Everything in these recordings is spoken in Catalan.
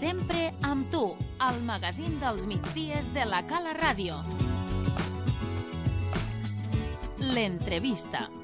Sempre amb tu, al magazín dels migdies de la Cala Ràdio. L'entrevista.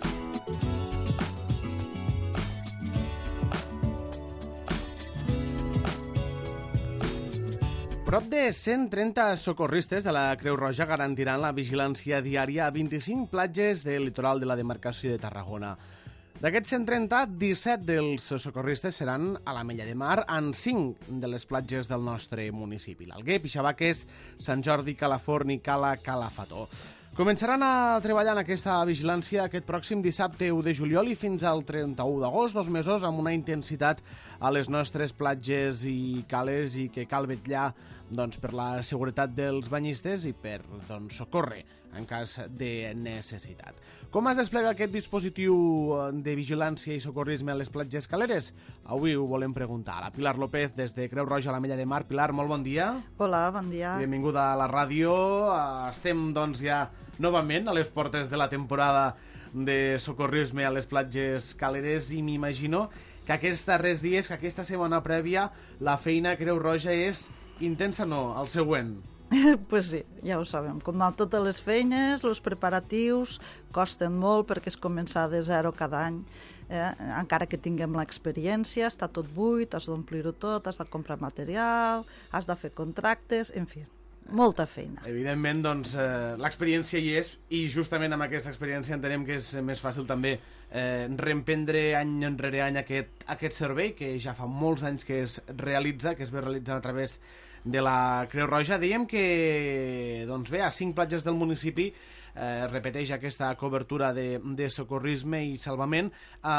Prop de 130 socorristes de la Creu Roja garantiran la vigilància diària a 25 platges del litoral de la demarcació de Tarragona. D'aquests 130, 17 dels socorristes seran a l'Ametlla de Mar en 5 de les platges del nostre municipi: l'Alguer, Pixabaques, Sant Jordi, Calaforni, Cala, Calafató. Començaran a treballar en aquesta vigilància aquest pròxim dissabte 1 de juliol i fins al 31 d'agost, 2 mesos amb una intensitat a les nostres platges i cales, i que cal vetllar per la seguretat dels banyistes i per socórrer en cas de necessitat. Com es desplega aquest dispositiu de vigilància i socorrisme a les platges caleres? Avui ho volem preguntar a la Pilar López des de Creu Roja a l'Ametlla de Mar. Pilar, molt bon dia. Hola, bon dia. Benvinguda a la ràdio. Estem ja novament a les portes de la temporada de socorrisme a les platges caleres i m'imagino que aquests darrers dies, que aquesta setmana prèvia, la feina a Creu Roja és intensa, no? El següent. Pues sí, ja ho sabem. Com a totes les feines, els preparatius costen molt perquè és començar de zero cada any. Encara que tinguem l'experiència, està tot buit, has d'omplir-ho tot, has de comprar material, has de fer contractes, en fi, molta feina. Evidentment, l'experiència hi és, i justament amb aquesta experiència entenem que és més fàcil també reemprendre any enrere any aquest servei, que ja fa molts anys que es realitza, que es ve realitzant a través de la Creu Roja. Dèiem que a 5 platges del municipi repeteix aquesta cobertura de socorrisme i salvament,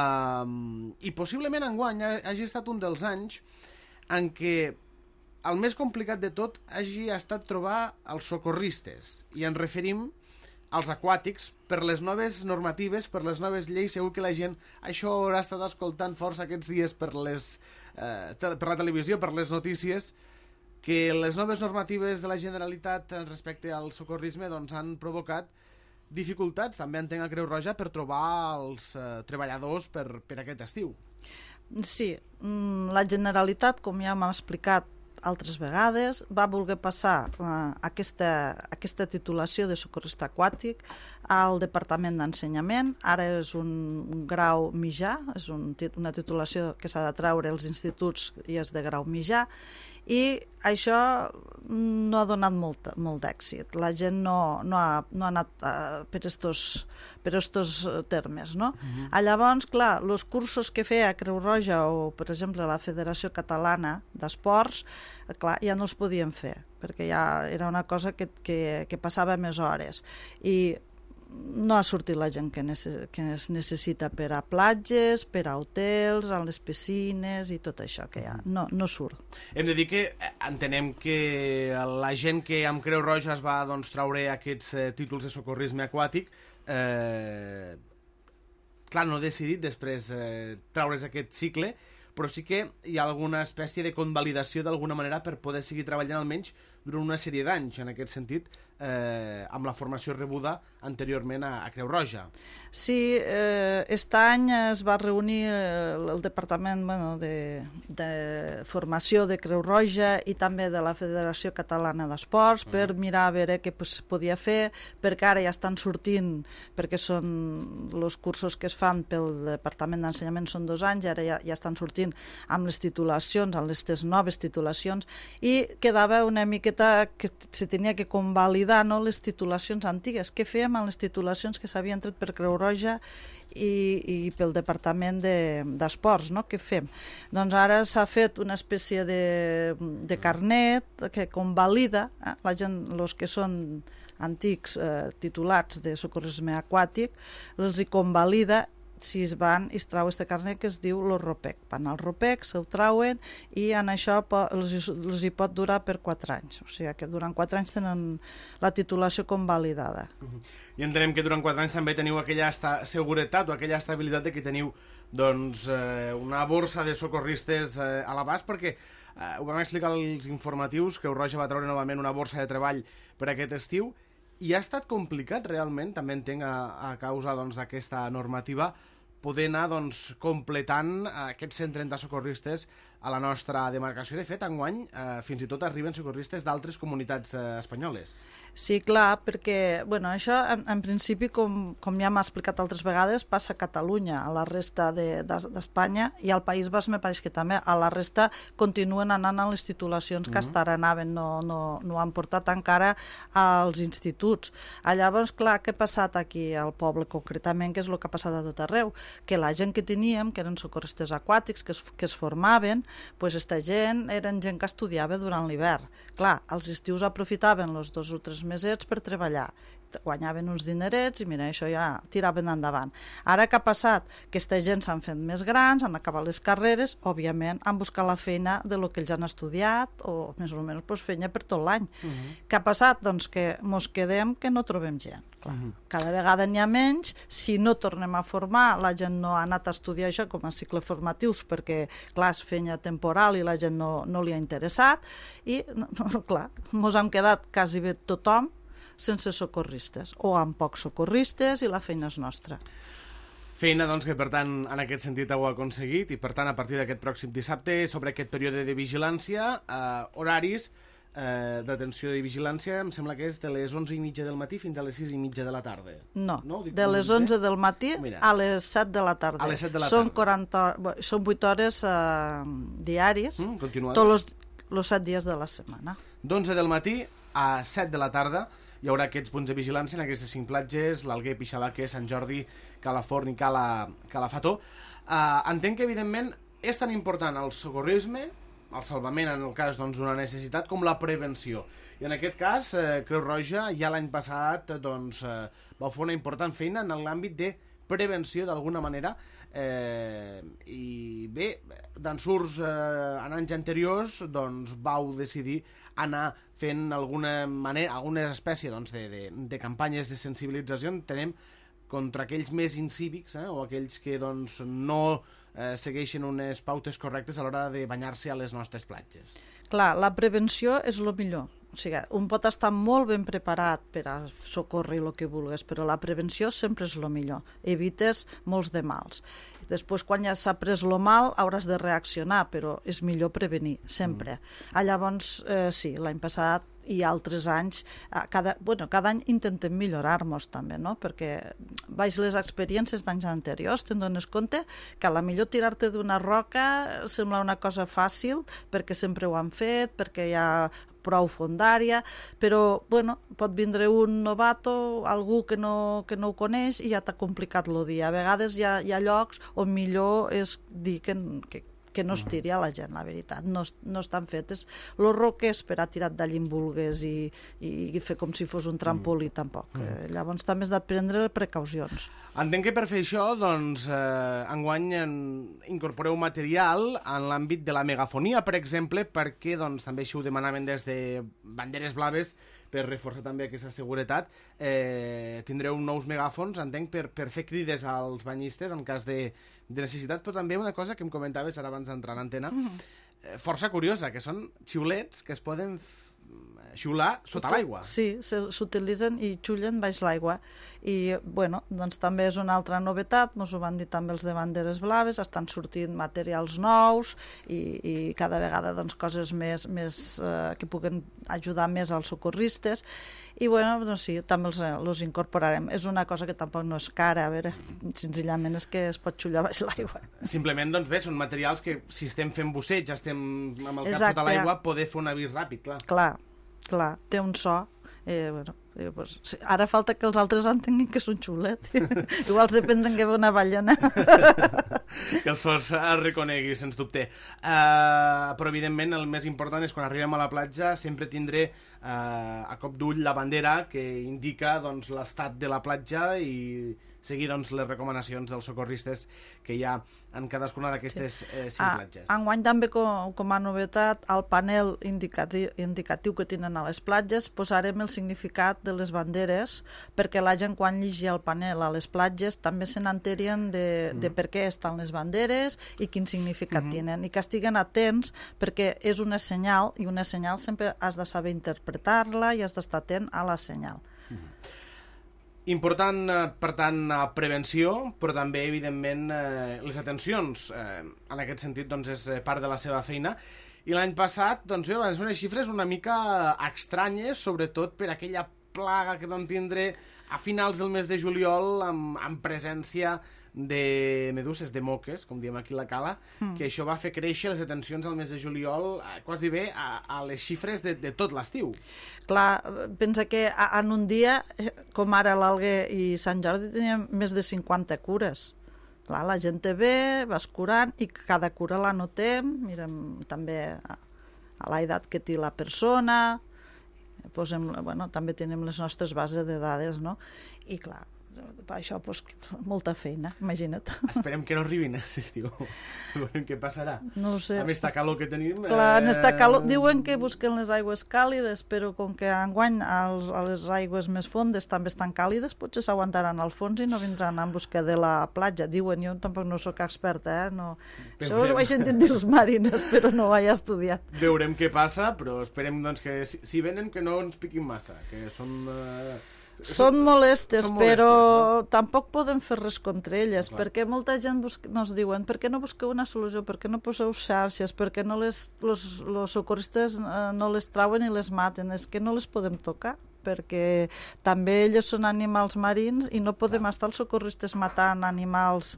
i possiblement enguany hagi estat un dels anys en què el més complicat de tot hagi estat trobar els socorristes, i ens referim als aquàtics. Per les noves normatives, per les noves lleis, segur que la gent això haurà estat escoltant força aquests dies per la televisió, per les notícies, que les noves normatives de la Generalitat respecte al socorrisme han provocat dificultats, també entenc a Creu Roja, per trobar els treballadors per aquest estiu. Sí, la Generalitat, com ja m'ha explicat altres vegades, va voler passar aquesta titulació de socorrista aquàtic al Departament d'Ensenyament. Ara és un grau mitjà, és una titulació que s'ha de treure als instituts i és de grau mitjà, i això no ha donat molt d'èxit. La gent no ha anat per estos termes, no? Llavors, clar, els cursos que feia Creu Roja o, per exemple, la Federació Catalana d'Esports, clar, ja no els podien fer, perquè ja era una cosa que passava més hores, i no ha sortit la gent que es necessita per a platges, per a hotels, a les piscines i tot això, que ja no surt. Hem de dir que entenem que la gent que amb Creu Roja es va traure aquests títols de socorrisme aquàtic, clar, no ha decidit després traure's aquest cicle, però sí que hi ha alguna espècie de convalidació d'alguna manera per poder seguir treballant almenys durant una sèrie d'anys, en aquest sentit, amb la formació rebuda anteriorment a Creu Roja. Sí, aquest any es va reunir el Departament de Formació de Creu Roja i també de la Federació Catalana d'Esports per mirar a veure què es podia fer, perquè ara ja estan sortint, perquè són els cursos que es fan pel Departament d'Ensenyament són 2 anys, ara ja estan sortint amb les titulacions, amb les noves titulacions, i quedava una miqueta que se tenia que convalidar les titulacions antigues. Què fèiem amb les titulacions que s'havien tret per Creu Roja i pel Departament d'Esports, no? Què fem? Doncs ara s'ha fet una espècie de carnet que convalida la gent, els que són antics titulats de socorrisme aquàtic, els hi convalida si es van i es trau este carnet que es diu el ROPEC. Van al ROPEC, se'l trauen, i en això els hi pot durar per 4 anys. O sigui que durant 4 anys tenen la titulació convalidada. I entenem que durant 4 anys també teniu aquella seguretat o aquella estabilitat de que teniu una borsa de socorristes a l'abast, perquè ho vam explicar als informatius, Creu Roja va treure novament una borsa de treball per aquest estiu, i ha estat complicat realment, també entenc a causa d'aquesta normativa, poder anar completant aquests 130 socorristes a la nostra demarcació. De fet, enguany fins i tot arriben socorristes d'altres comunitats espanyoles. Sí, clar, perquè això en principi, com ja m'ha explicat altres vegades, passa a Catalunya, a la resta d'Espanya, i al País Basc me pareix que també. A la resta continuen anant a les titulacions que hasta ara anaven, no han portat encara als instituts. Llavors, clar, què ha passat aquí al poble concretament, que és el que ha passat a tot arreu? Que la gent que teníem, que eren socorristes aquàtics, que es formaven, aquesta gent eren gent que estudiava durant l'hivern. Clar, als estius aprofitaven els 2 o 3 mesets per treballar, guanyaven uns dinerets i mira, això ja tiraven endavant. Ara què ha passat? Que aquesta gent s'han fet més grans, han acabat les carreres, òbviament han buscat la feina de lo que ells han estudiat o més o menys feina per tot l'any. Què ha passat? Doncs que mos quedem que no trobem gent. Clar, cada vegada n'hi ha menys. Si no tornem a formar, la gent no ha anat a estudiar això com a cicle formatius perquè, clar, és feina temporal i la gent no li ha interessat i, clar, mos hem quedat quasi bé tothom sense socorristes o amb pocs socorristes i la feina és nostra. Feina, doncs, que per tant en aquest sentit heu aconseguit i per tant a partir d'aquest pròxim dissabte sobre aquest període de vigilància, horaris d'atenció i vigilància em sembla que és de les 11:30 del matí fins a les 6:30 de la tarda. No, de les 11 del matí a les 7 de la tarda. A les 7 de la tarda. Són 8 hores diàries, tots els 7 dies de la setmana. D'11 del matí a 7 de la tarda hi haurà aquests punts de vigilància en aquestes 5 platges, l'Alguer, Pixabaque, Sant Jordi, Calaforn i Calafató. Entenc que, evidentment, és tan important el socorrisme, el salvament en el cas d'una necessitat, com la prevenció. I en aquest cas, Creu Roja ja l'any passat va fer una important feina en l'àmbit de prevenció d'alguna manera i bé, d'ensurts en anys anteriors vau decidir anar fent alguna espècie de campanyes de sensibilització, entenem, contra aquells més incívics o aquells que no segueixen unes pautes correctes a l'hora de banyar-se a les nostres platges. Clar, la prevenció és el millor. O sigui, un pot estar molt ben preparat per a socórrer el que vulguis, però la prevenció sempre és el millor. Evites molts de mals. Després, quan ja s'ha pres el mal, hauràs de reaccionar, però és millor prevenir, sempre. Llavors, sí, l'any passat i altres anys, cada any intentem millorar-nos també, no? Perquè veig les experiències d'anys anteriors, te'n dones compte que a la millor tirar-te d'una roca sembla una cosa fàcil, perquè sempre ho han fet, perquè hi ha prou fondària, però pot vindre un novato, algú que no ho coneix i ja t'ha complicat el dia. A vegades hi ha llocs on millor és dir que no es tiri a la gent, la veritat. No estan fetes. Los roques per a tirar d'allí en vulgues i fer com si fos un trampolí, tampoc. Llavors també has de prendre precaucions. Entenc que per fer això, enguany incorporeu material en l'àmbit de la megafonia, per exemple, perquè també així ho demanaven des de Banderes Blaves per reforçar també aquesta seguretat. Tindreu nous megàfons, entenc, per fer crides als banyistes en cas de necessitat, però també una cosa que em comentaves ara abans d'entrar a l'antena, força curiosa, que són xiulets que es poden xiular sota l'aigua. Sí, s'utilitzen i xullen baix l'aigua. I, també és una altra novetat, ens ho van dir també els de Banderes Blaves, estan sortint materials nous i cada vegada coses més que puguen ajudar més als socorristes. I, sí, també els incorporarem. És una cosa que tampoc no és cara, a veure, senzillament és que es pot xullar baix l'aigua. Simplement, són materials que, si estem fent busseig, estem amb el cap sota l'aigua, poder fer un avís ràpid, clar. Clar, té un so. Ara falta que els altres entenguin que és un xulet. Igual se pensen que ve una ballena. Que el so es reconegui, sens dubte. Però, evidentment, el més important és quan arribem a la platja sempre tindré a cop d'ull la bandera que indica l'estat de la platja i seguir les recomanacions dels socorristes que hi ha en cadascuna d'aquestes 5 platges. Enguany també, com a novetat, al panel indicatiu que tenen a les platges posarem el significat de les banderes, perquè la gent, quan llegi el panel a les platges, també se n'enterien de per què estan les banderes i quin significat tenen, i que estiguen atents, perquè és una senyal, i una senyal sempre has de saber interpretar-la i has d'estar atent a la senyal. Important, per tant, prevenció, però també, evidentment, les atencions. En aquest sentit, doncs, és part de la seva feina. I l'any passat, doncs bé, van ser unes xifres una mica estranyes, sobretot per aquella plaga que vam tindre a finals del mes de juliol amb presència de meduses, de moques, com diem aquí a la Cala, que això va fer créixer les atencions al mes de juliol quasi bé a les xifres de tot l'estiu. Clar, pensa que en un dia, com ara l'Alguer i Sant Jordi, teníem més de 50 cures. Clar, la gent ve, vas curant, i cada cura la notem, mirem també a l'edat que té la persona, posem, bueno, també tenim les nostres bases de dades, no? I clar, això, pues, molta feina, imagina't. Esperem que no arribin a l'estiu. Veurem què passarà. No ho sé. Amb esta calor que tenim... Clar, en esta calor... Diuen que busquen les aigües càlides, però com que enguany a les aigües més fondes també estan càlides, potser s'aguantaran al fons i no vindran en busca de la platja. Diuen, jo tampoc no sóc experta, No. Això ho vaig sentir dir els marines, però no ho he estudiat. Veurem què passa, però esperem doncs, que si venen que no ens piquin massa, que són... Són molestes, però no? tampoc podem fer res contra elles, Clar. perquè molta gent nos diuen per què no busqueu una solució, per què no poseu xarxes, per què no los socorristes no les trauen i les maten, és que no les podem tocar, perquè també elles són animals marins i no podem estar els socorristes matant animals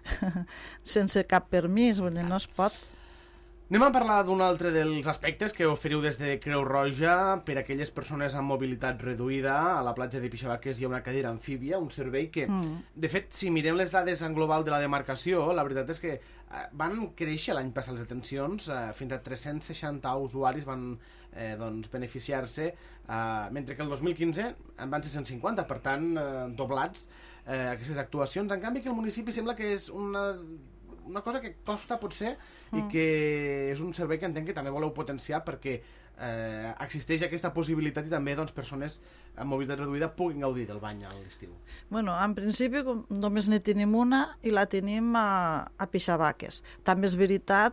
sense cap permís, vull dir, no es pot. Anem a parlar d'un altre dels aspectes que oferiu des de Creu Roja per a aquelles persones amb mobilitat reduïda. A la platja de Pixabaques hi ha una cadira amfíbia, un servei que, de fet, si mirem les dades en global de la demarcació, la veritat és que van créixer l'any passat les atencions, fins a 360 usuaris van doncs, beneficiar-se, mentre que el 2015 en van ser 150, per tant, doblats aquestes actuacions. En canvi, que el municipi sembla que és una cosa que costa potser i que és un servei que entenc que també voleu potenciar perquè existeix aquesta possibilitat i també doncs, persones amb mobilitat reduïda puguin gaudir del bany a l'estiu. Bueno, en principi només n'hi tenim una i la tenim a Pixabaques. També és veritat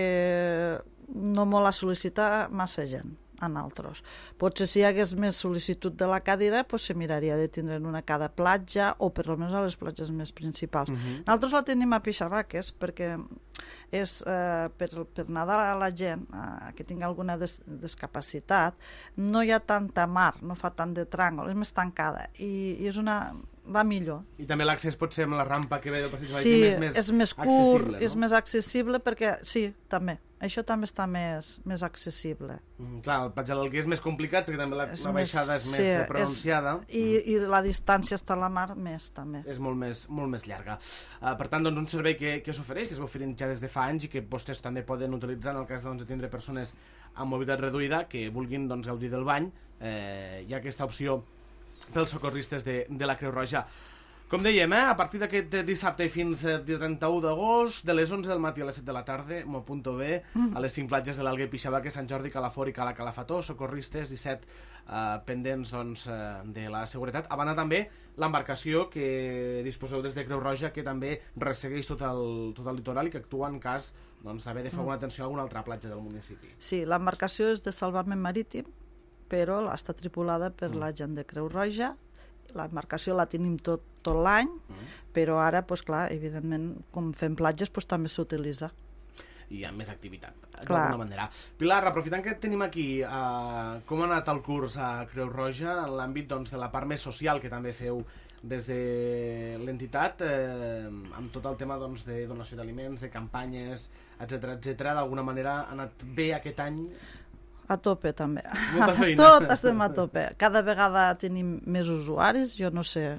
que no me la sol·licita massa gent a altres. Potser si hi hagués més sol·licitud de la cadira, pues se miraria de tindre una a cada platja o per almenys a les platges més principals. Nosaltres la tenim a Pixabaques perquè és per anar a la gent que tingui alguna discapacitat, no hi ha tanta mar, no fa tant de tràngol, és més tancada i és va millor. I també l'accés pot ser amb la rampa que ve del passeig marítim és és més curt, accessible, no? És més accessible perquè, sí, també. Això també està més accessible. Clar, el platja de l'Alguer és més complicat perquè també la baixada és més pronunciada. I la distància està a la mar més, també. És molt més llarga. Per tant, doncs, un servei que s'ofereix, que es va oferint ja des de fa anys i que vostès també poden utilitzar en el cas doncs, de tindre persones amb mobilitat reduïda que vulguin doncs, gaudir del bany. Hi ha aquesta opció pels socorristes de la Creu Roja. Com dèiem, a partir d'aquest dissabte i fins al 31 d'agost, de les 11 del matí a les 7 de la tarda, m'apunto bé, a les 5 platges de l'Alguer, Pixabaques, Sant Jordi, Calafort i Cala Calafató, socorristes, 17 pendents doncs, de la seguretat. A banda també l'embarcació que disposeu des de Creu Roja, que també ressegueix tot el litoral i que actua en cas doncs, d'haver de fer alguna atenció a alguna altra platja del municipi. Sí, l'embarcació és de salvament marítim, però està tripulada per la gent de Creu Roja. L'embarcació la tenim tot l'any, però ara, doncs, clar, evidentment, com fem platges, doncs, també s'utilitza. I amb més activitat, d'alguna manera. Pilar, aprofitant que et tenim aquí, com ha anat el curs a Creu Roja en l'àmbit doncs, de la part més social que també feu des de l'entitat, amb tot el tema doncs, de donació d'aliments, de campanyes, etc. D'alguna manera ha anat bé aquest any? A tope, també. Molta feina. Tot estem a tope. Cada vegada tenim més usuaris, jo no sé,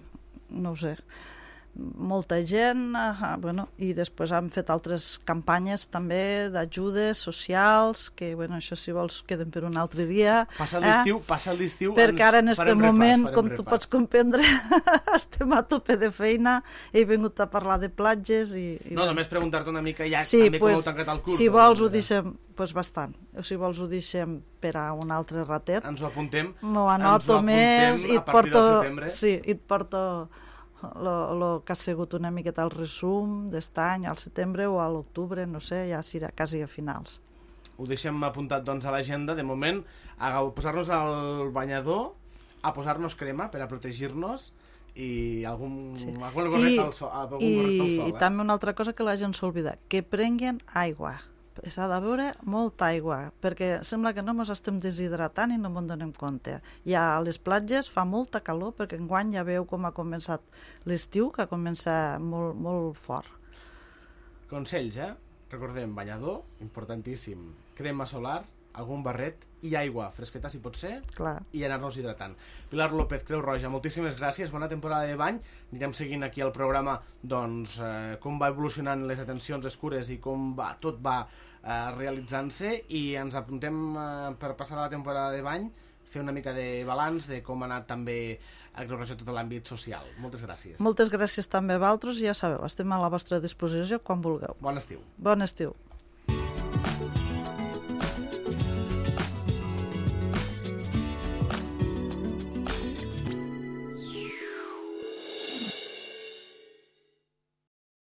molta gent, bueno, i després hem fet altres campanyes també d'ajudes socials, que, bueno, això si vols queden per un altre dia. Passa l'estiu. Perquè ara en aquest moment, com tu pots comprendre, estem a tope de feina, he vingut a parlar de platges i... No, només preguntar-te una mica ja també com heu tancat el curs. Si vols ho deixem, doncs bastant. Si vols ho deixem per a un altre ratet. Ens ho apuntem. M'ho anoto més i a partir del setembre. Sí, i et porto el que ha sigut una miqueta el resum d'est any, al setembre o a l'octubre, no sé, ja serà quasi a finals. Ho deixem apuntat doncs a l'agenda, de moment, a posar-nos al banyador, a posar-nos crema per a protegir-nos i algun gorret al sol. I també una altra cosa que la gent s'oblida, que prenguen aigua. S'ha de beure molta aigua, perquè sembla que no ens estem deshidratant i no ens donem compte. Ja a les platges fa molta calor, perquè enguany ja veu com ha començat l'estiu, que comença molt, molt fort. Consells, Recordem, banyador, importantíssim, crema solar, algun barret i aigua fresqueta, si pot ser, Clar. i anar-nos hidratant. Pilar López, Creu Roja, moltíssimes gràcies, bona temporada de bany. Anirem seguint aquí al programa doncs, com va evolucionant les atencions, les cures i com tot va realitzant-se, i ens apuntem per passar la temporada de bany, fer una mica de balanç de com ha anat també a Creu Roja tot l'àmbit social. Moltes gràcies. Moltes gràcies també a vosaltres, i ja sabeu, estem a la vostra disposició quan vulgueu. Bon estiu. Bon estiu.